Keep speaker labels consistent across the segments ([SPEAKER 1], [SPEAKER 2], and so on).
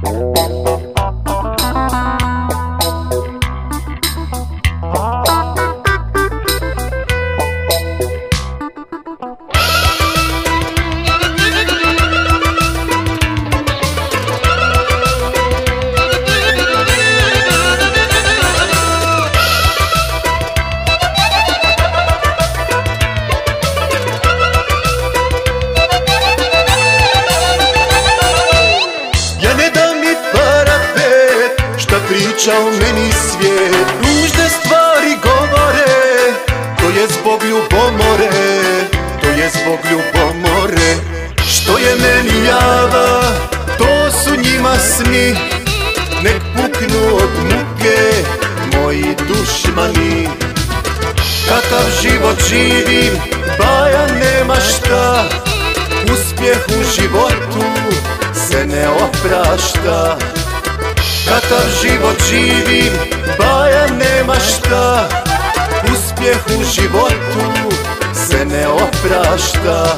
[SPEAKER 1] Priča o meni svijet, ružne stvari govore, to je zbog ljubomore, to je zbog ljubomore. Što je meni java, to su njima sni, nek puknu od muke moji dušmani. Kakav život živim, baja nema šta, uspjeh u životu se ne oprašta. Kakav život živim, baja nema šta, uspjeh u životu se ne oprašta.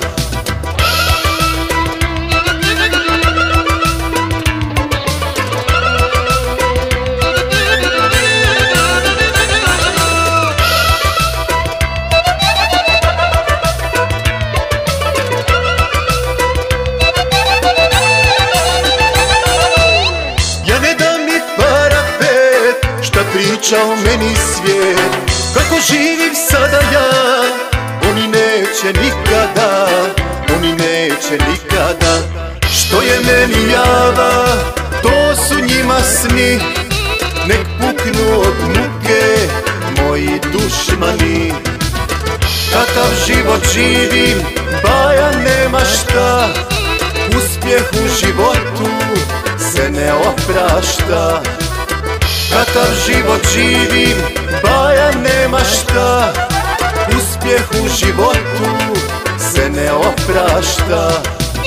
[SPEAKER 1] Priča o meni svijet, kako živim sada ja, oni neće nikada, oni neće nikada. Što je meni java, to su njima sni, nek puknu od muke moji dušmani. Kakav život živim, baja nema šta, uspjeh u životu se ne oprašta. Kakav život živim, baja nema šta, uspjeh u životu se ne oprašta.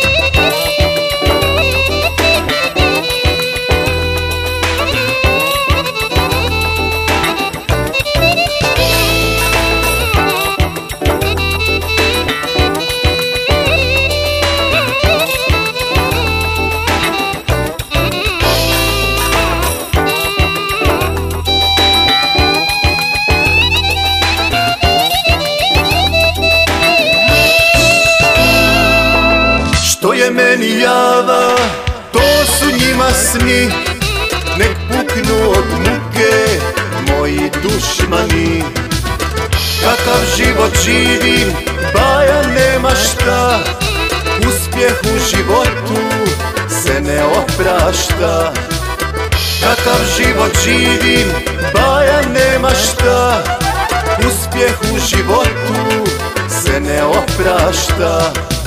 [SPEAKER 1] Što je meni java, to su njima sni, nek puknu od muke moji dušmani. Kakav život živim, baja nema šta, uspjeh u životu se ne oprašta. Kakav život živim, baja nema šta, uspjeh u životu se ne oprašta.